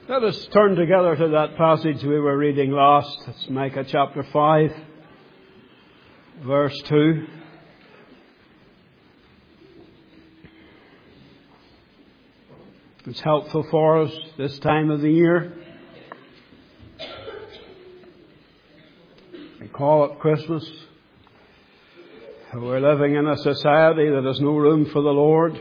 Let us turn together to that passage we were reading last. It's Micah chapter 5, verse 2. It's helpful for us this time of the year. We call it Christmas. We're living in a society that has no room for the Lord.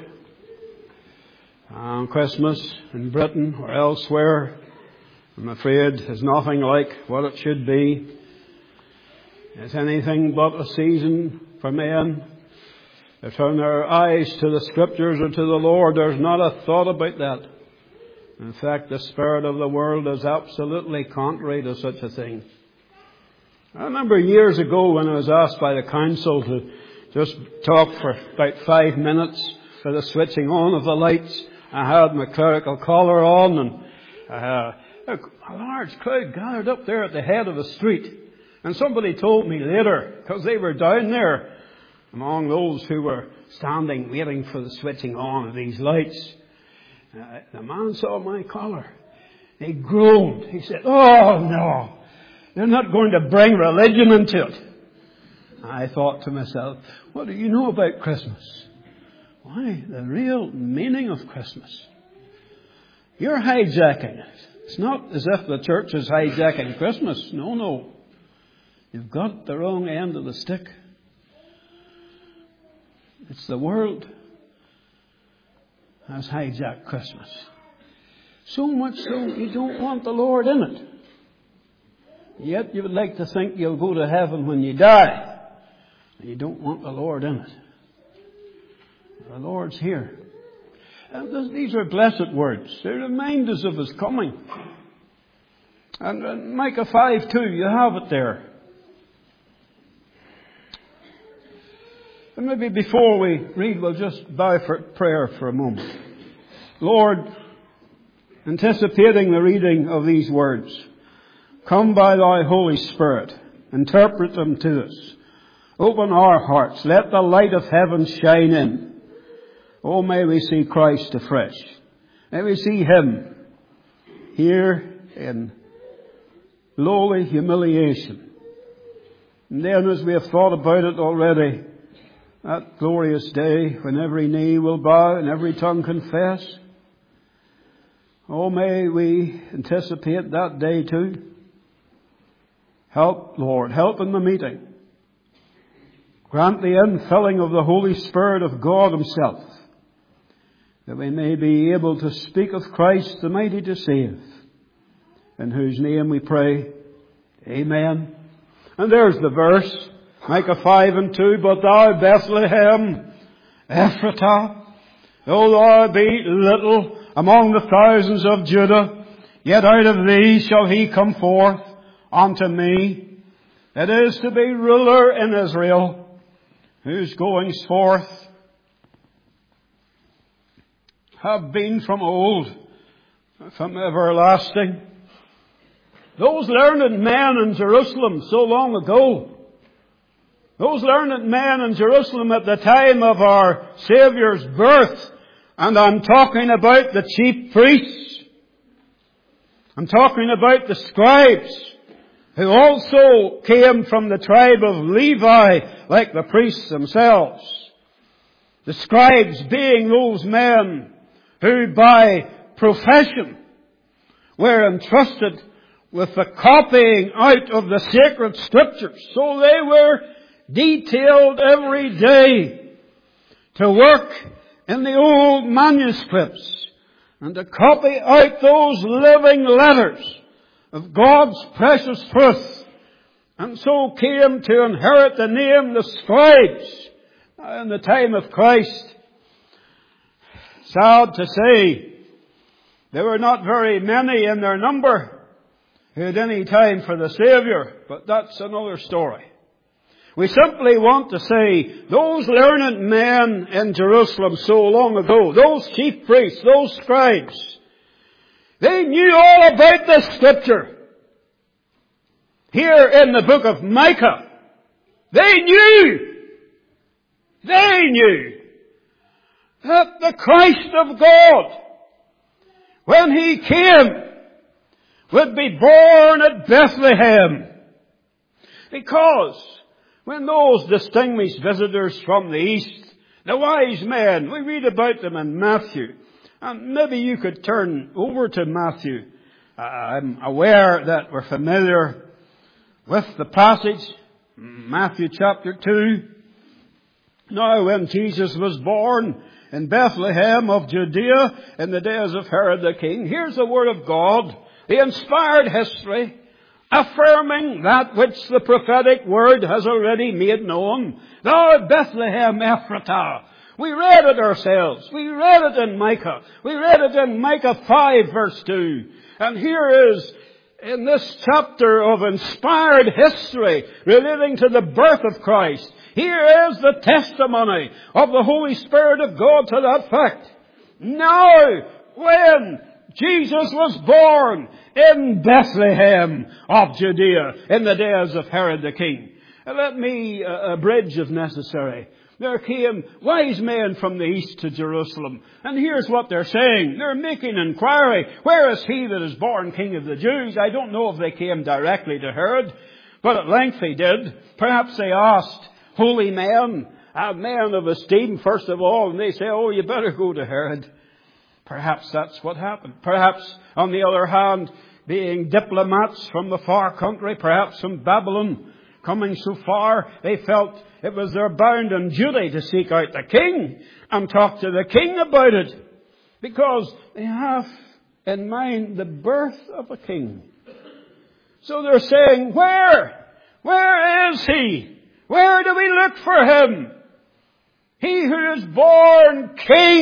Christmas in Britain or elsewhere, I'm afraid, is nothing like what it should be. It's anything but a season for men to turn their eyes to the Scriptures or to the Lord. There's not a thought about that. In fact, the spirit of the world is absolutely contrary to such a thing. I remember years ago when I was asked by the council to just talk for about 5 minutes for the switching on of the lights. I had my clerical collar on, and a large crowd gathered up there at the head of the street. And somebody told me later, because they were down there among those who were standing waiting for the switching on of these lights, the man saw my collar. He groaned. He said, "Oh no, you're not going to bring religion into it." I thought to myself, what do you know about Christmas? Why, the real meaning of Christmas. You're hijacking it. It's not as if the church is hijacking Christmas. No. You've got the wrong end of the stick. It's the world has hijacked Christmas. So much so you don't want the Lord in it. Yet you would like to think you'll go to heaven when you die. And you don't want the Lord in it. The Lord's here. And these are blessed words. They remind us of His coming. And Micah 5:2, you have it there. And maybe before we read, we'll just bow for prayer for a moment. Lord, anticipating the reading of these words, come by Thy Holy Spirit, interpret them to us. Open our hearts. Let the light of heaven shine in. Oh, may we see Christ afresh. May we see Him here in lowly humiliation. And then as we have thought about it already, that glorious day when every knee will bow and every tongue confess. Oh, may we anticipate that day too. Help, Lord, help in the meeting. Grant the infilling of the Holy Spirit of God Himself, that we may be able to speak of Christ, the mighty to save, in whose name we pray. Amen. And there's the verse, Micah 5:2, But thou, Bethlehem, Ephratah, though thou be little among the thousands of Judah, yet out of thee shall he come forth unto me. It is to be ruler in Israel, whose goings forth have been from old, from everlasting. Those learned men in Jerusalem so long ago, those learned men in Jerusalem at the time of our Saviour's birth, and I'm talking about the chief priests, I'm talking about the scribes, who also came from the tribe of Levi, like the priests themselves. The scribes being those men who by profession were entrusted with the copying out of the sacred Scriptures. So they were detailed every day to work in the old manuscripts and to copy out those living letters of God's precious truth, and so came to inherit the name the scribes in the time of Christ. Sad to say, there were not very many in their number who had any time for the Saviour, but that's another story. We simply want to say, those learned men in Jerusalem so long ago, those chief priests, those scribes, they knew all about the Scripture. Here in the book of Micah, they knew that the Christ of God, when He came would be born at Bethlehem. Because when those distinguished visitors from the east, the wise men, we read about them in Matthew. And maybe you could turn over to Matthew. I'm aware that we're familiar with the passage, Matthew chapter 2. Now when Jesus was born in Bethlehem of Judea in the days of Herod the king, here's the word of God, the inspired history, affirming that which the prophetic word has already made known. Thou Bethlehem Ephratah. We read it ourselves. We read it in Micah. We read it in Micah 5 verse 2. And here is, in this chapter of inspired history relating to the birth of Christ, here is the testimony of the Holy Spirit of God to that fact. Now, when Jesus was born in Bethlehem of Judea in the days of Herod the king. Let me abridge if necessary. There came wise men from the east to Jerusalem. And here's what they're saying. They're making inquiry. Where is he that is born King of the Jews? I don't know if they came directly to Herod, but at length they did. Perhaps they asked holy men, men of esteem first of all, and they say, oh, you better go to Herod. Perhaps that's what happened. Perhaps, on the other hand, being diplomats from the far country, perhaps from Babylon, coming so far, they felt it was their bounden duty to seek out the king and talk to the king about it, because they have in mind the birth of a king. So they're saying, where is he? Where do we look for him? He who is born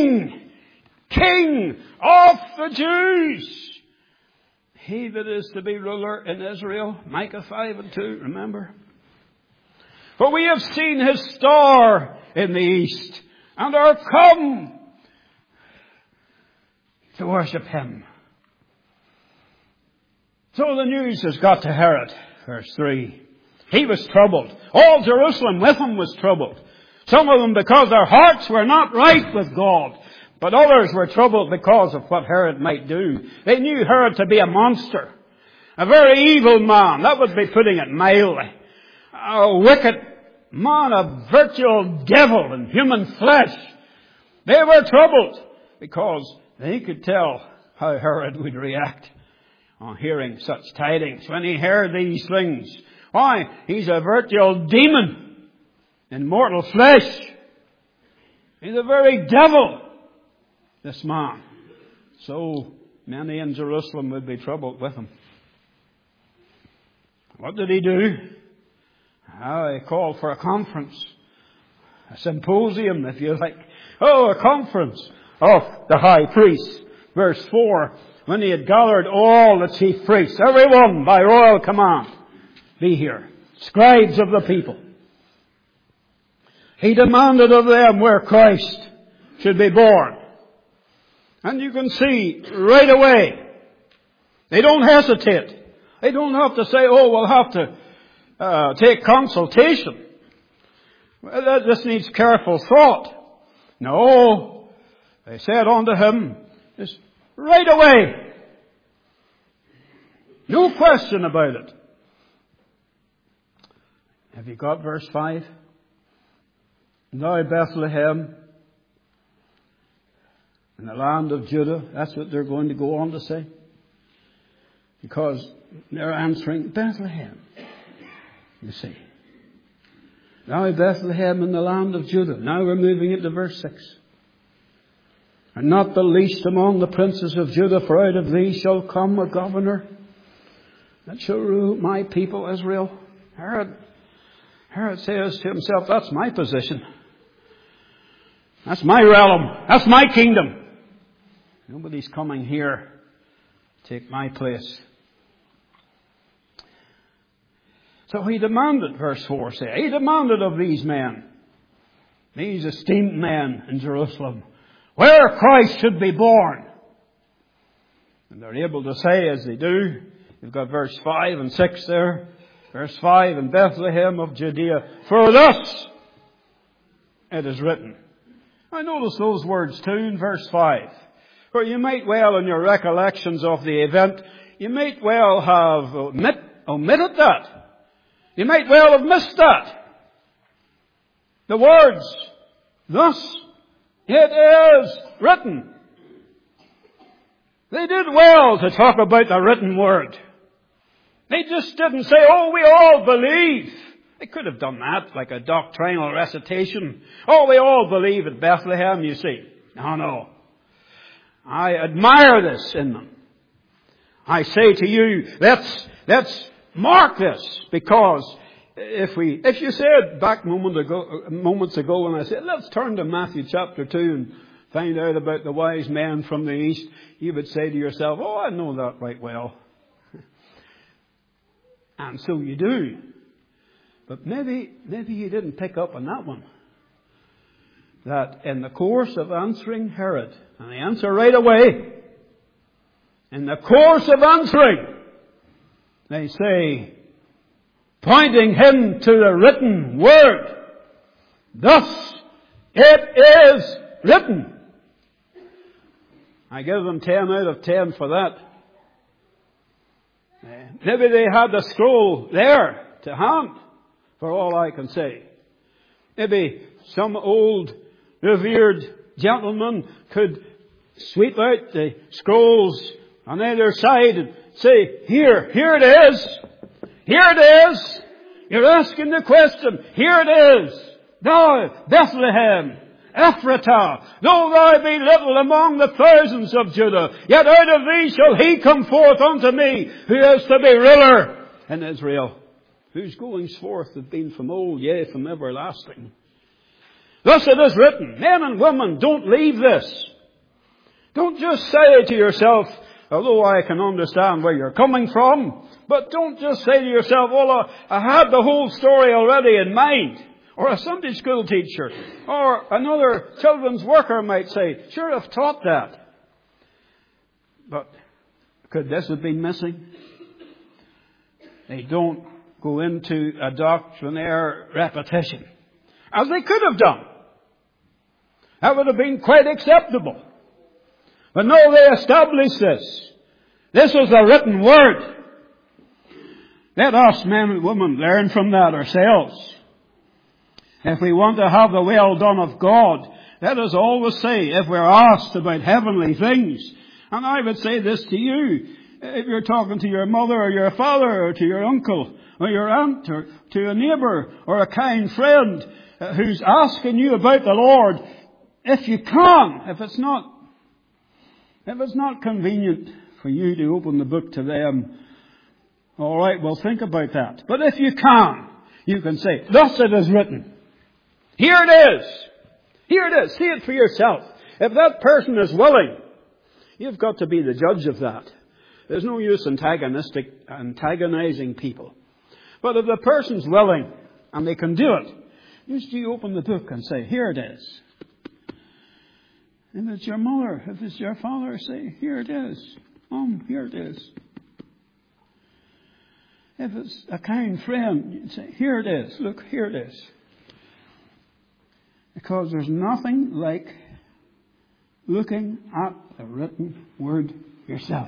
King of the Jews. He that is to be ruler in Israel. Micah 5 and 2, remember? For we have seen his star in the east and are come to worship him. So the news has got to Herod. Verse 3. He was troubled. All Jerusalem with him was troubled. Some of them because their hearts were not right with God. But others were troubled because of what Herod might do. They knew Herod to be a monster. A very evil man. That would be putting it mildly. A wicked man, a virtual devil in human flesh. They were troubled because they could tell how Herod would react on hearing such tidings. When he heard these things, why, he's a virtual demon in mortal flesh. He's a very devil, this man. So many in Jerusalem would be troubled with him. What did he do? He called for a conference. A symposium, if you like. A conference of the high priests. Verse 4. When he had gathered all the chief priests, everyone by royal command, be here. Scribes of the people. He demanded of them where Christ should be born. And you can see right away, they don't hesitate. They don't have to say, we'll have to take consultation. Well, this needs careful thought. No, they said unto him, just right away. No question about it. Have you got verse 5? Now Bethlehem, in the land of Judah, that's what they're going to go on to say. Because they're answering Bethlehem, you see. Now Bethlehem in the land of Judah. Now we're moving into verse 6. And not the least among the princes of Judah, for out of thee shall come a governor that shall rule my people Israel. Herod says to himself, that's my position. That's my realm. That's my kingdom. Nobody's coming here to take my place. So he demanded, verse 4 says, he demanded of these men, these esteemed men in Jerusalem, where Christ should be born. And they're able to say as they do. You've got verse 5 and 6 there. Verse 5, in Bethlehem of Judea, for thus it is written. I notice those words too in verse 5. For you might well in your recollections of the event, you might well have omitted that. You might well have missed that. The words, thus it is written. They did well to talk about the written word. They just didn't say, oh, we all believe. They could have done that, like a doctrinal recitation. Oh, we all believe at Bethlehem, you see. No. I admire this in them. I say to you, let's mark this, because if you said back moments ago when I said, let's turn to Matthew chapter 2 and find out about the wise men from the east, you would say to yourself, oh, I know that right well. And so you do. But maybe you didn't pick up on that one. That in the course of answering Herod, and they answer right away, in the course of answering, they say, pointing him to the written word, thus it is written. I give them 10 out of 10 for that. Maybe they had the scroll there to hand, for all I can say. Maybe some old revered gentleman could sweep out the scrolls on either side and say, here it is. Here it is. You're asking the question. Here it is. Thou, Bethlehem, Ephratah, though thou be little among the thousands of Judah, yet out of thee shall he come forth unto me, who is to be ruler in Israel, whose goings forth have been from old, yea, from everlasting. Thus it is written. Men and women, don't leave this. Don't just say to yourself, although I can understand where you're coming from, but don't just say to yourself, well, I had the whole story already in mind. Or a Sunday school teacher, or another children's worker might say, sure, I've taught that. But could this have been missing? They don't go into a doctrinaire repetition, as they could have done. That would have been quite acceptable. But no, they established this. This was a written word. Let us, men and women, learn from that ourselves. If we want to have the well done of God, let us always say, if we're asked about heavenly things, and I would say this to you, if you're talking to your mother or your father or to your uncle or your aunt or to a neighbour or a kind friend who's asking you about the Lord, if you can, if it's not convenient for you to open the book to them, all right, well, think about that. But if you can say, thus it is written. Here it is. Here it is. See it for yourself. If that person is willing, you've got to be the judge of that. There's no use antagonizing people. But if the person's willing and they can do it, just you open the book and say, here it is. If it's your mother, if it's your father, say, here it is. Here it is. If it's a kind friend, you say, here it is. Look, here it is. Because there's nothing like looking at the written word yourself.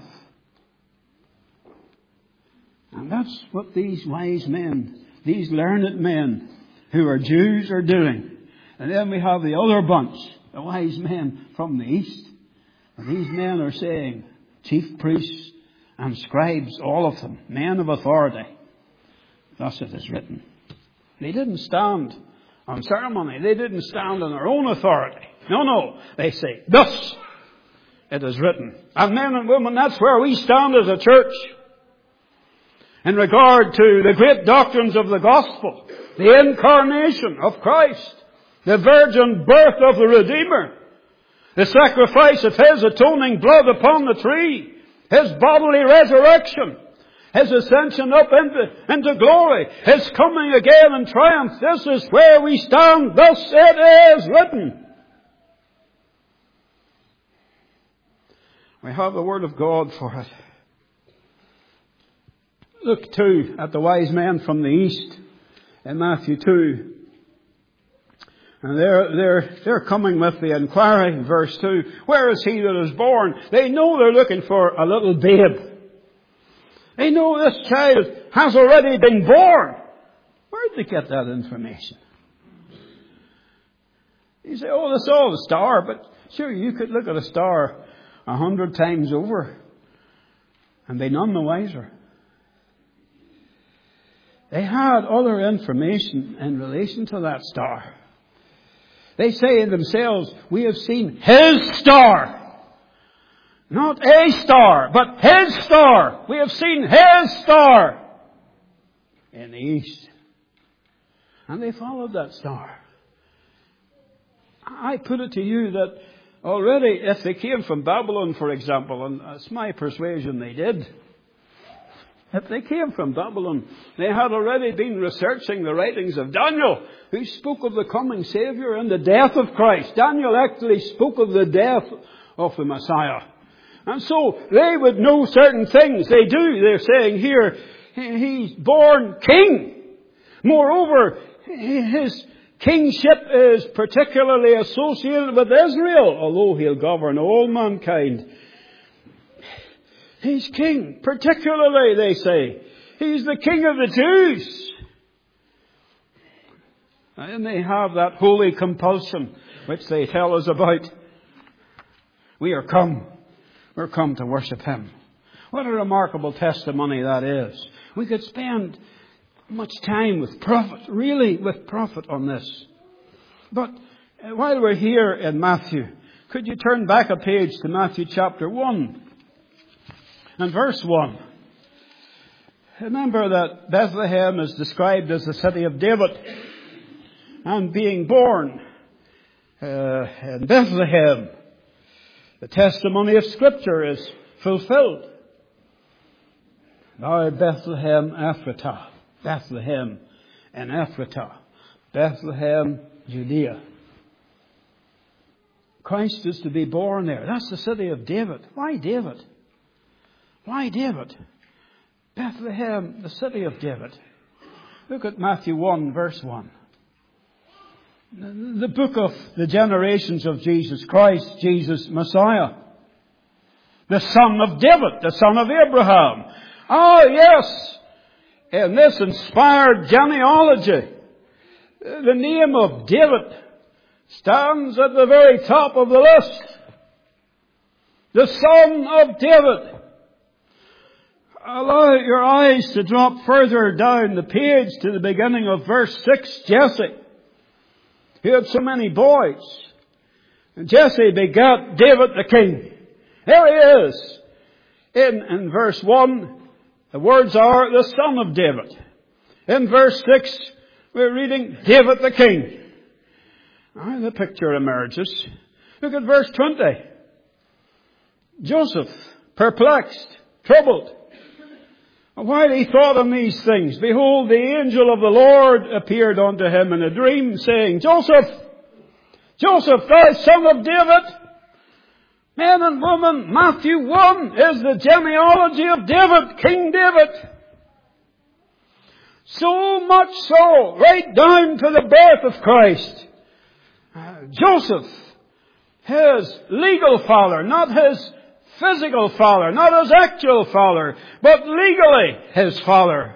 And that's what these wise men, these learned men who are Jews are doing. And then we have the other bunch, the wise men from the east. And these men are saying, chief priests and scribes, all of them, men of authority. Thus it is written. They didn't stand on ceremony. They didn't stand on their own authority. No. They say, thus it is written. And men and women, that's where we stand as a church. In regard to the great doctrines of the gospel, the incarnation of Christ, the virgin birth of the Redeemer, the sacrifice of His atoning blood upon the tree, His bodily resurrection, His ascension up into glory, His coming again in triumph. This is where we stand. Thus it is written. We have the Word of God for it. Look too at the wise men from the east in Matthew 2. And they're coming with the inquiry, verse 2. Where is he that is born? They know they're looking for a little babe. They know this child has already been born. Where did they get that information? You say, oh, they saw the star, but sure, you could look at a star 100 times over and be none the wiser. They had other information in relation to that star. They say in themselves, we have seen His star. Not a star, but His star. We have seen His star in the east. And they followed that star. I put it to you that already, if they came from Babylon, for example, and it's my persuasion they did, if they came from Babylon, they had already been researching the writings of Daniel, who spoke of the coming Savior and the death of Christ. Daniel actually spoke of the death of the Messiah. And so they would know certain things. They do. They're saying here, He's born king. Moreover, His kingship is particularly associated with Israel, although He'll govern all mankind. He's king, particularly, they say. He's the King of the Jews. And they have that holy compulsion, which they tell us about. We are come. We're come to worship Him. What a remarkable testimony that is. We could spend much time with prophet, really with prophet on this. But while we're here in Matthew, could you turn back a page to Matthew chapter 1 and verse 1. Remember that Bethlehem is described as the city of David, and being born in Bethlehem, the testimony of Scripture is fulfilled. Thou Bethlehem Ephratah, Bethlehem and Ephratah, Bethlehem, Judea. Christ is to be born there. That's the city of David. Why David? Why David? Bethlehem, the city of David. Look at Matthew 1, verse 1. The book of the generations of Jesus Christ, Jesus Messiah. The son of David, the son of Abraham. Oh yes, in this inspired genealogy, the name of David stands at the very top of the list. The son of David. Allow your eyes to drop further down the page to the beginning of verse 6. Jesse, he had so many boys. And Jesse begat David the king. There he is. In verse 1, the words are the son of David. In verse 6, we're reading David the king. Now the picture emerges. Look at verse 20. Joseph, perplexed, troubled. While he thought on these things, behold, the angel of the Lord appeared unto him in a dream, saying, Joseph, Joseph, thou son of David. Men and women, Matthew 1 is the genealogy of David, King David. So much so, right down to the birth of Christ. Joseph, his legal father, not his physical father, not his actual father, but legally his father.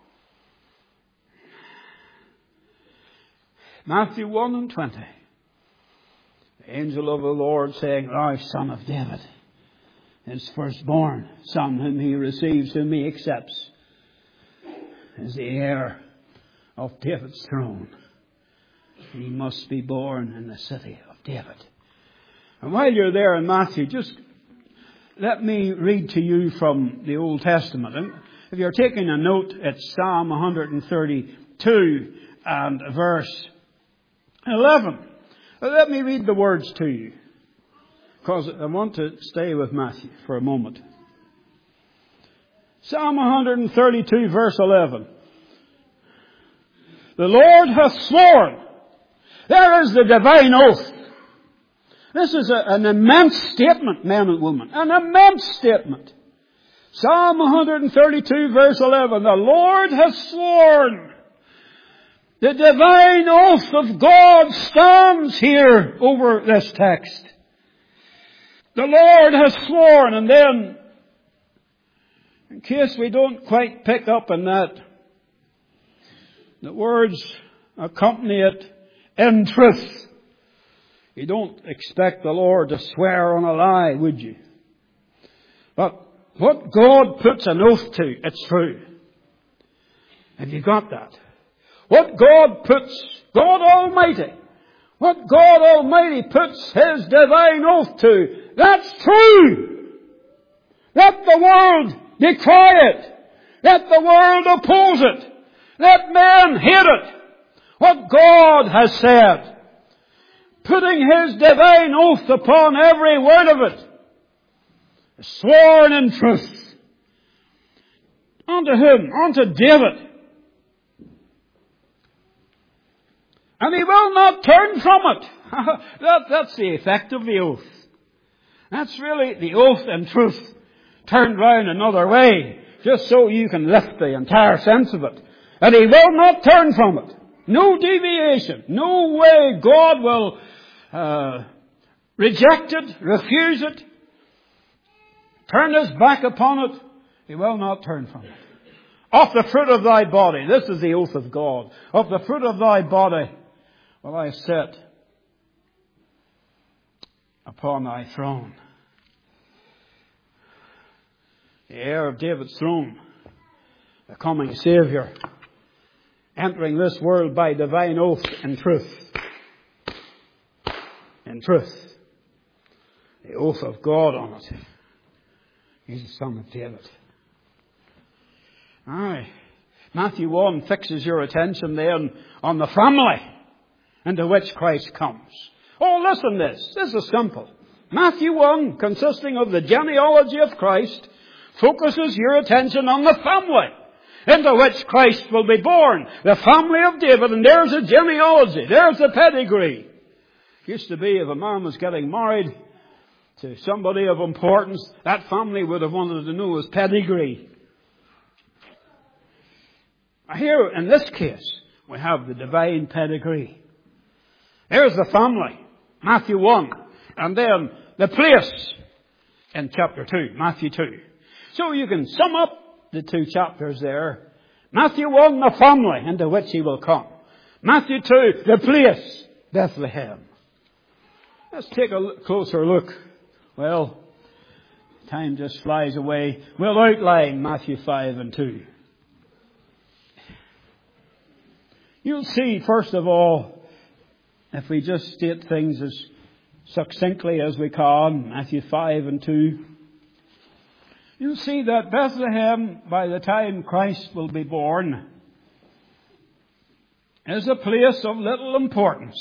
Matthew 1 and 20. The angel of the Lord saying, Thou son of David, his firstborn son whom he receives, whom he accepts, is the heir of David's throne. He must be born in the city of David. And while you're there in Matthew, just let me read to you from the Old Testament. And if you're taking a note, it's Psalm 132 and verse 11. Let me read the words to you, because I want to stay with Matthew for a moment. Psalm 132 verse 11. The Lord hath sworn. There is the divine oath. This is an immense statement, men and women. An immense statement. Psalm 132 verse 11. The Lord hath sworn. The divine oath of God stands here over this text. The Lord has sworn, and then In case we don't quite pick up on that, the words accompany it, in truth. You don't expect the Lord to swear on a lie, would you? But what God puts an oath to, it's true. Have you got that? What God puts, God Almighty, what God Almighty puts His divine oath to, that's true. Let the world decry it. Let the world oppose it. Let men hate it. What God has said, putting His divine oath upon every word of it, sworn in truth, unto Him, unto David. And He will not turn from it. That's the effect of the oath. That's really the oath and truth turned round another way, just so you can lift the entire sense of it. And He will not turn from it. No deviation. No way God will reject it, refuse it, turn His back upon it. He will not turn from it. Of the fruit of thy body, this is the oath of God. Of the fruit of thy body will I set upon thy throne. The heir of David's throne, the coming Saviour, entering this world by divine oath in truth. In truth. The oath of God on it. He's the Son of David. Aye. Matthew 1 fixes your attention then on the family into which Christ comes. Oh, listen to this. This is simple. Matthew 1, consisting of the genealogy of Christ, focuses your attention on the family into which Christ will be born. The family of David, and there's a genealogy. There's the pedigree. It used to be if a man was getting married to somebody of importance, that family would have wanted to know his pedigree. Here, in this case, we have the divine pedigree. There's the family, Matthew 1. And then the place in chapter 2, Matthew 2. So you can sum up the two chapters there. Matthew 1, the family into which He will come. Matthew 2, the place, Bethlehem. Let's take a closer look. Well, time just flies away. We'll outline Matthew 5 and 2. You'll see, first of all, if we just state things as succinctly as we can, Matthew 5 and 2, you'll see that Bethlehem, by the time Christ will be born, is a place of little importance.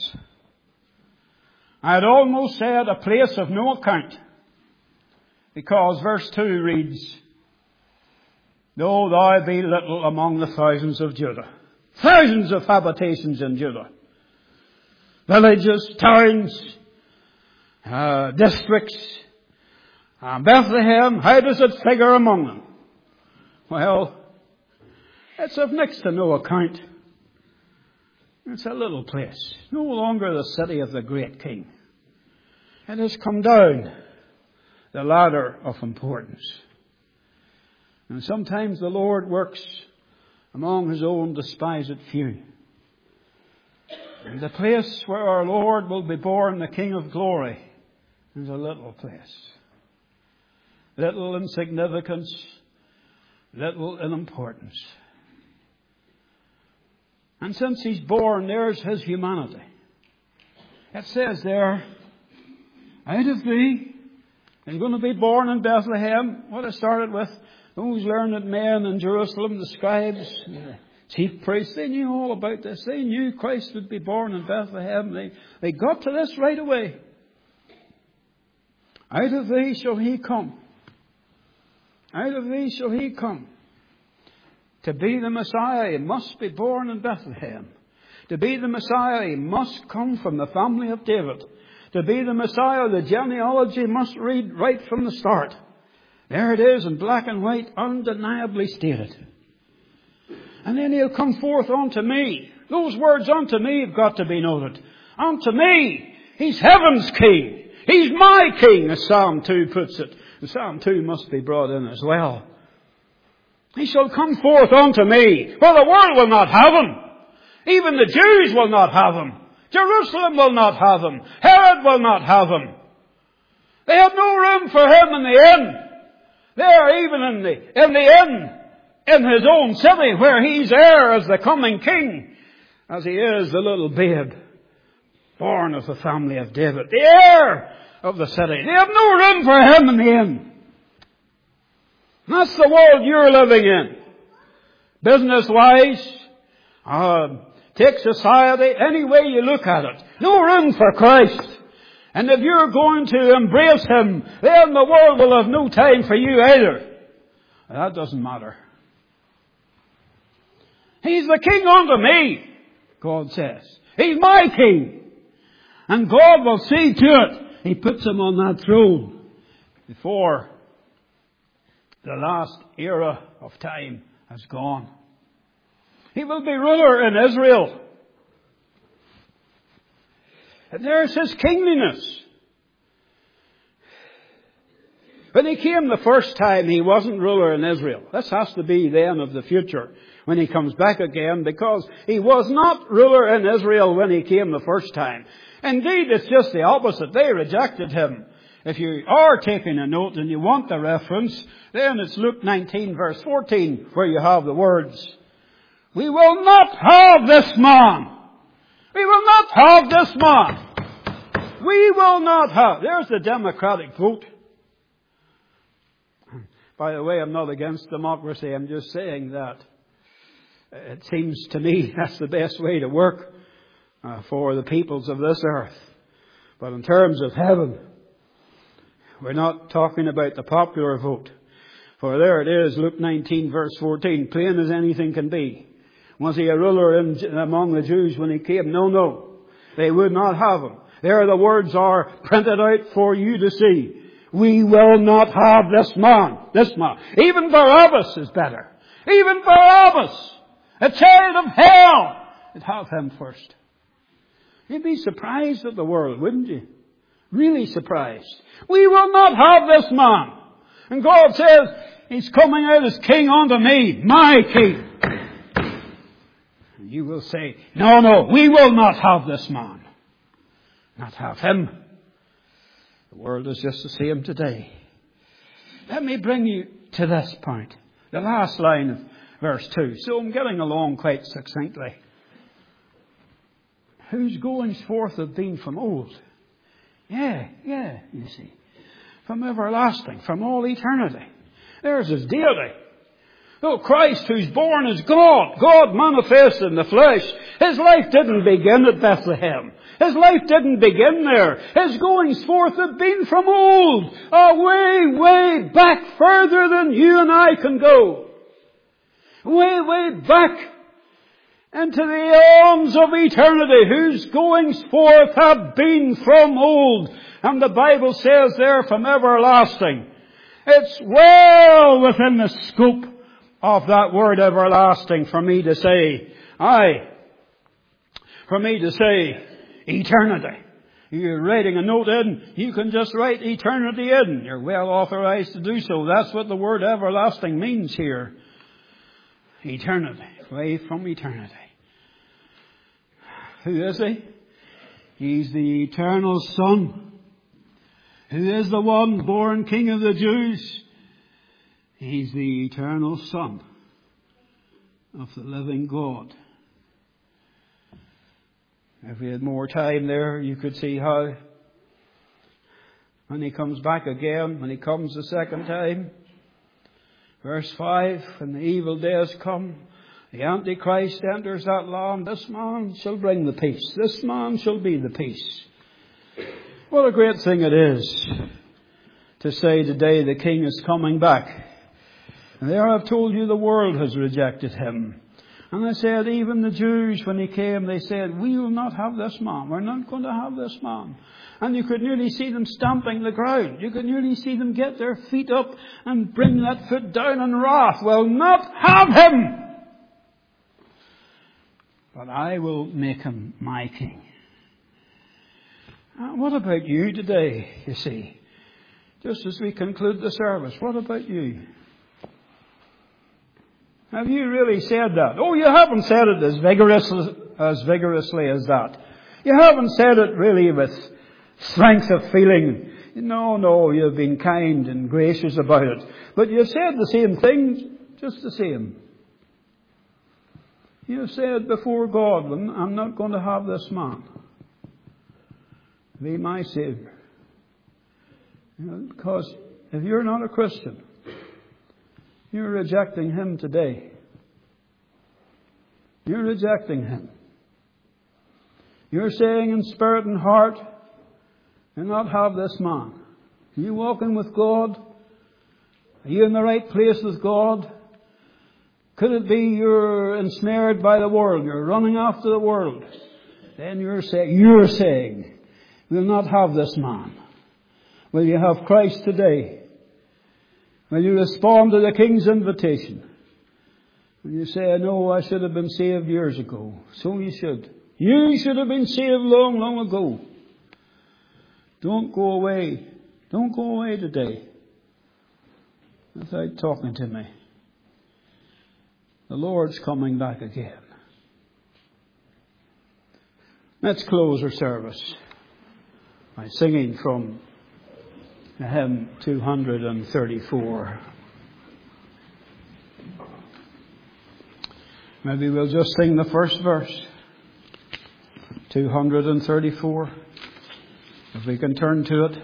I'd almost said a place of no account, because verse 2 reads, though thou be little among the thousands of Judah. Thousands of habitations in Judah. Villages, towns, districts. Bethlehem, how does it figure among them? Well, it's of next to no account. It's a little place. No longer the city of the great king. It has come down the ladder of importance. And sometimes the Lord works among His own despised few. And the place where our Lord will be born, the King of glory, is a little place. Little in significance, little in importance. And since He's born, there's His humanity. It says there, out of thee, He's going to be born in Bethlehem. What I started with, those learned men in Jerusalem, the scribes, the chief priests, they knew all about this. They knew Christ would be born in Bethlehem. They got to this right away. Out of thee shall He come. Out of thee shall He come. To be the Messiah, He must be born in Bethlehem. To be the Messiah, He must come from the family of David. To be the Messiah, the genealogy must read right from the start. There it is in black and white, undeniably stated. And then He'll come forth unto me. Those words unto me have got to be noted. Unto me. He's heaven's king. He's my king, as Psalm 2 puts it. And Psalm 2 must be brought in as well. He shall come forth unto me. For the world will not have him. Even the Jews will not have him. Jerusalem will not have him. Herod will not have him. They have no room for him in the inn. They are even in the inn in his own city, where he's heir as the coming king, as he is the little babe born of the family of David, the heir of the city. They have no room for him in the inn. And that's the world you're living in. Business-wise, take society, any way you look at it. No room for Christ. And if you're going to embrace him, then the world will have no time for you either. That doesn't matter. He's the king unto me, God says. He's my king. And God will see to it. He puts him on that throne before the last era of time has gone. He will be ruler in Israel. And there's his kingliness. When he came the first time, he wasn't ruler in Israel. This has to be then of the future, when he comes back again, because he was not ruler in Israel when he came the first time. Indeed, it's just the opposite. They rejected him. If you are taking a note and you want the reference, then it's Luke 19 verse 14, where you have the words, "We will not have this man. We will not have this man. We will not have." There's the democratic vote. By the way, I'm not against democracy. I'm just saying that it seems to me that's the best way to work for the peoples of this earth. But in terms of heaven, we're not talking about the popular vote. For there it is, Luke 19 verse 14, plain as anything can be. Was he a ruler among the Jews when he came? No. They would not have him. There the words are printed out for you to see. We will not have this man. This man. Even Barabbas is better. Even Barabbas, a child of hell, would have him first. You'd be surprised at the world, wouldn't you? Really surprised. We will not have this man. And God says, he's coming out as king unto me, my king. You will say, no, we will not have this man. Not have him. The world is just the same today. Let me bring you to this point. The last line of verse 2. So I'm getting along quite succinctly. Whose goings forth have been from old. Yeah, you see. From everlasting, from all eternity. There's his deity. Oh, Christ, who's born as God manifest in the flesh. His life didn't begin at Bethlehem. His life didn't begin there. His goings forth have been from old. Way back, further than you and I can go. Way back into the eons of eternity, whose goings forth have been from old. And the Bible says there, from everlasting. It's well within the scope of that word everlasting for me to say, eternity. You're writing a note in, you can just write eternity in. You're well authorized to do so. That's what the word everlasting means here. Eternity. Way from eternity. Who is he? He's the eternal Son. Who is the one born King of the Jews? He's the eternal Son of the living God. If we had more time there, you could see how when he comes back again, when he comes the second time, verse 5, when the evil days come, the Antichrist enters that land, this man shall bring the peace. This man shall be the peace. What a great thing it is to say today the King is coming back. And there I've told you the world has rejected him. And I said, even the Jews, when he came, they said, we will not have this man. We're not going to have this man. And you could nearly see them stamping the ground. You could nearly see them get their feet up and bring that foot down in wrath. We'll not have him. But I will make him my king. What about you today, you see? Just as we conclude the service, what about you? Have you really said that? Oh, you haven't said it as vigorously as that. You haven't said it really with strength of feeling. No, you've been kind and gracious about it. But you've said the same thing, just the same. You've said before God, I'm not going to have this man be my Savior. Because if you're not a Christian, you're rejecting Him today. You're rejecting Him. You're saying in spirit and heart, "I'll not have this man." Are you walking with God? Are you in the right place with God? Could it be you're ensnared by the world? You're running after the world. Then you're saying, "We'll not have this man." Will you have Christ today? Will you respond to the King's invitation? Will you say, "No, I should have been saved years ago." So you should. You should have been saved long, long ago. Don't go away. Don't go away today without talking to me. The Lord's coming back again. Let's close our service by singing from hymn 234. Maybe we'll just sing the first verse. 234. If we can turn to it.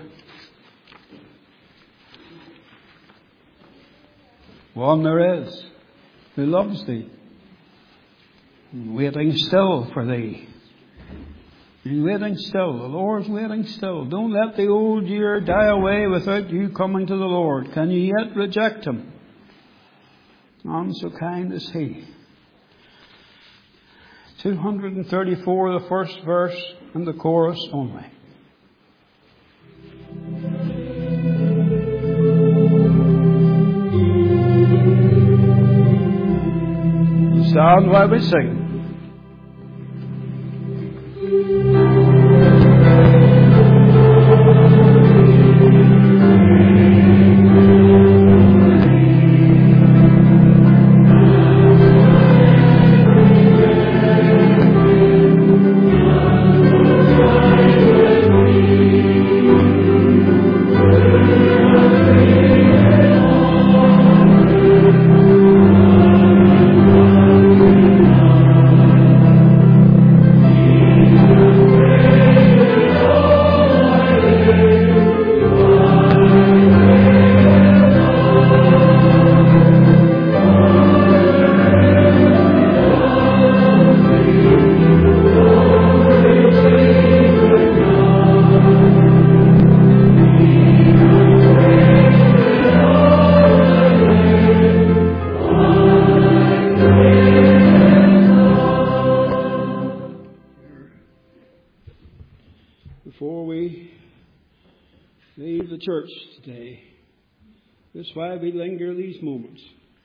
One there is who loves thee, waiting still for thee. He's waiting still. The Lord's waiting still. Don't let the old year die away without you coming to the Lord. Can you yet reject Him? None so kind as He. 234, the first verse and the chorus only. Stand while we sing. Church today. That's why we linger these moments.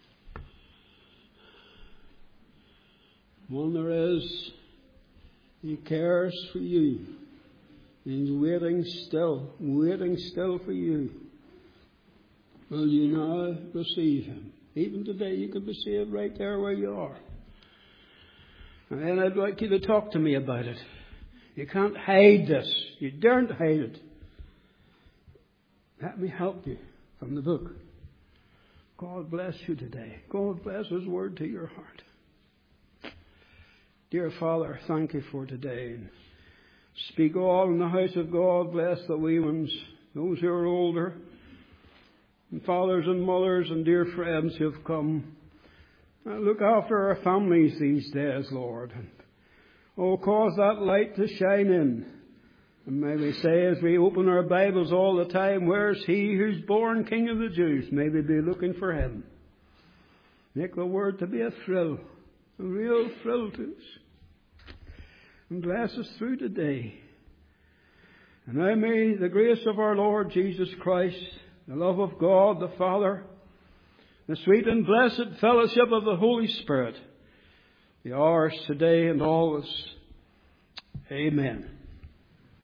One there is, He cares for you. He's waiting still for you. Will you now receive Him? Even today you could be saved right there where you are. And then I'd like you to talk to me about it. You can't hide this. You daren't hide it. Let me help you from the book. God bless you today. God bless His word to your heart. Dear Father, thank you for today. Speak all in the house of God. Bless the wee ones, those who are older, and fathers and mothers and dear friends who have come. Look after our families these days, Lord. Oh, cause that light to shine in. And may we say as we open our Bibles all the time, "Where's He who's born King of the Jews?" May we be looking for Him. Make the word to be a thrill, a real thrill to us. And bless us through today. And now may the grace of our Lord Jesus Christ, the love of God the Father, the sweet and blessed fellowship of the Holy Spirit be ours today and always. Amen.